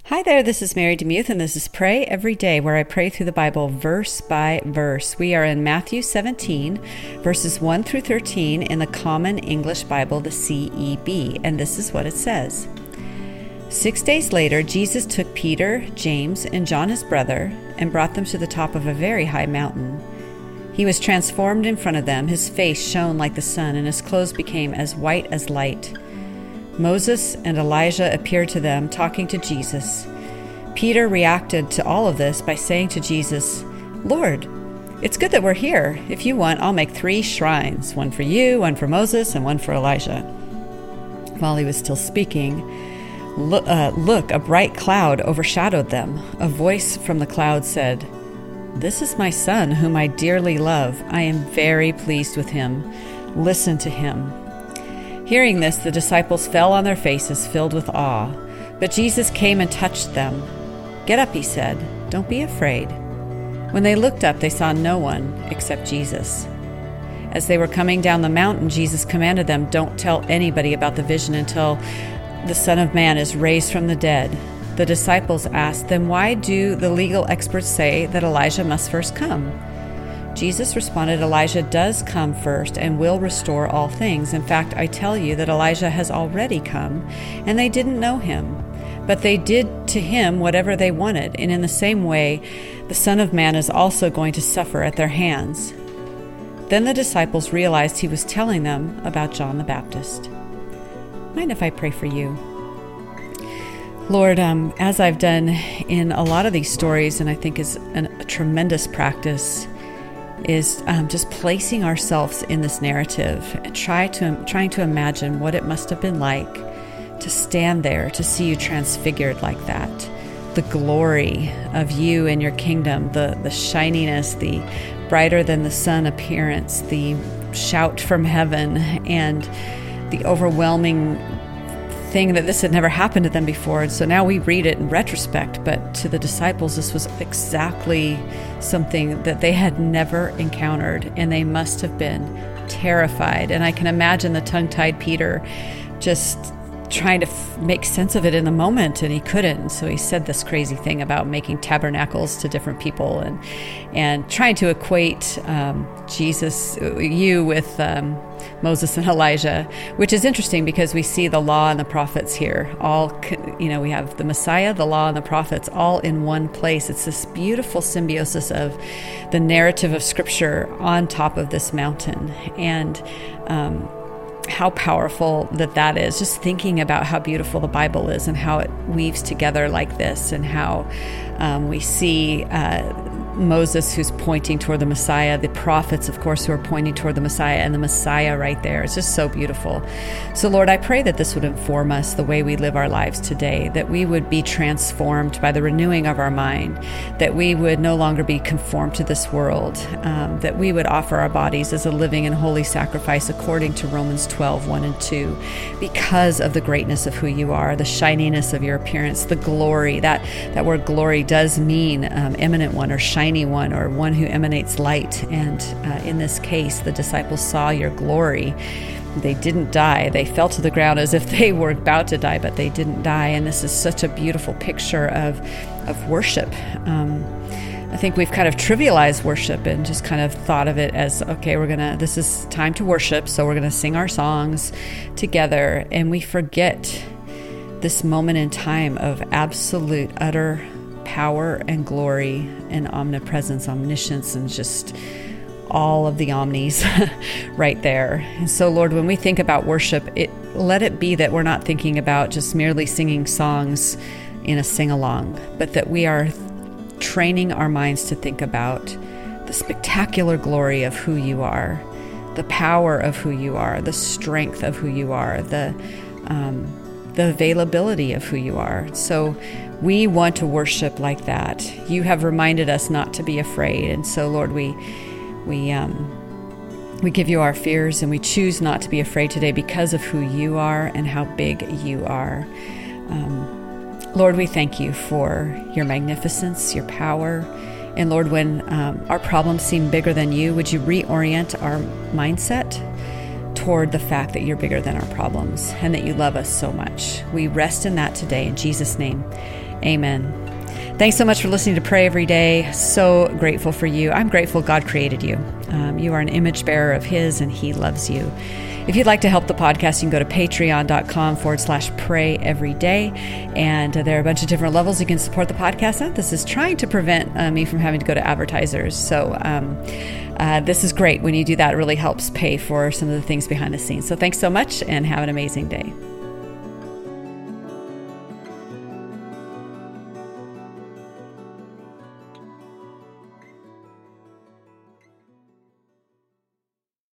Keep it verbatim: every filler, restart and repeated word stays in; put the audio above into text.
Hi there, this is Mary DeMuth, and this is Pray Every Day, where I pray through the Bible verse by verse. We are in Matthew seventeen, verses one through thirteen in the Common English Bible, the C E B, and this is what it says. Six days later, Jesus took Peter, James, and John his brother, and brought them to the top of a very high mountain. He was transformed in front of them. His face shone like the sun, and his clothes became as white as light. Moses and Elijah appeared to them, talking to Jesus. Peter reacted to all of this by saying to Jesus, "Lord, it's good that we're here. If you want, I'll make three shrines, one for you, one for Moses, and one for Elijah." While he was still speaking, look, uh, look, a bright cloud overshadowed them. A voice from the cloud said, "This is my son, whom I dearly love. I am very pleased with him. Listen to him." Hearing this, the disciples fell on their faces, filled with awe. But Jesus came and touched them. "Get up," he said. "Don't be afraid." When they looked up, they saw no one except Jesus. As they were coming down the mountain, Jesus commanded them, "Don't tell anybody about the vision until the Son of Man is raised from the dead." The disciples asked, "Then why do the legal experts say that Elijah must first come?" Jesus responded, "Elijah does come first and will restore all things. In fact, I tell you that Elijah has already come, and they didn't know him. But they did to him whatever they wanted, and in the same way, the Son of Man is also going to suffer at their hands." Then the disciples realized he was telling them about John the Baptist. Mind if I pray for you? Lord, um, as I've done in a lot of these stories, and I think is an, a tremendous practice, is um, just placing ourselves in this narrative and try to trying to imagine what it must have been like to stand there, to see you transfigured like that, the glory of you and your kingdom, the, the shininess, the brighter than the sun appearance, the shout from heaven, and the overwhelming thing that this had never happened to them before. And so now we read it in retrospect, but to the disciples, this was exactly something that they had never encountered, and they must have been terrified. And I can imagine the tongue-tied Peter just trying to f- make sense of it in the moment, and he couldn't. And so he said this crazy thing about making tabernacles to different people and and trying to equate um, Jesus, you, with um, Moses and Elijah, which is interesting because we see the law and the prophets here. All, you know, we have the Messiah, the law, and the prophets all in one place. It's this beautiful symbiosis of the narrative of Scripture on top of this mountain. And um how powerful that that is, just thinking about how beautiful the Bible is and how it weaves together like this, and how um, we see uh, Moses, who's pointing toward the Messiah, the prophets, of course, who are pointing toward the Messiah, and the Messiah right there. It's just so beautiful. So Lord, I pray that this would inform us the way we live our lives today, that we would be transformed by the renewing of our mind, that we would no longer be conformed to this world, um, that we would offer our bodies as a living and holy sacrifice according to Romans twelve, one and two, because of the greatness of who you are, the shininess of your appearance, the glory. That, that word glory does mean um, eminent one, or shiny one, or one who emanates light. And uh, in this case, the disciples saw your glory. They didn't die. They fell to the ground as if they were about to die, but they didn't die. And this is such a beautiful picture of, of worship. Um, I think we've kind of trivialized worship and just kind of thought of it as, okay, we're going to, this is time to worship, so we're going to sing our songs together. And we forget this moment in time of absolute, utter power and glory and omnipresence, omniscience, and just all of the omnis right there. And so, Lord, when we think about worship, it let it be that we're not thinking about just merely singing songs in a sing-along, but that we are training our minds to think about the spectacular glory of who you are, the power of who you are, the strength of who you are, the um, the availability of who you are. So we want to worship like that. You have reminded us not to be afraid. And so, Lord, we we um, we give you our fears, and we choose not to be afraid today because of who you are and how big you are. Um, Lord, we thank you for your magnificence, your power. And Lord, when um, our problems seem bigger than you, would you reorient our mindset toward the fact that you're bigger than our problems and that you love us so much. We rest in that today. In Jesus' name, amen. Thanks so much for listening to Pray Every Day. So grateful for you. I'm grateful God created you. Um, you are an image bearer of His, and He loves you. If you'd like to help the podcast, you can go to patreon.com forward slash pray every day. And uh, there are a bunch of different levels you can support the podcast at. This is trying to prevent uh, me from having to go to advertisers. So um, uh, this is great. When you do that, it really helps pay for some of the things behind the scenes. So thanks so much, and have an amazing day.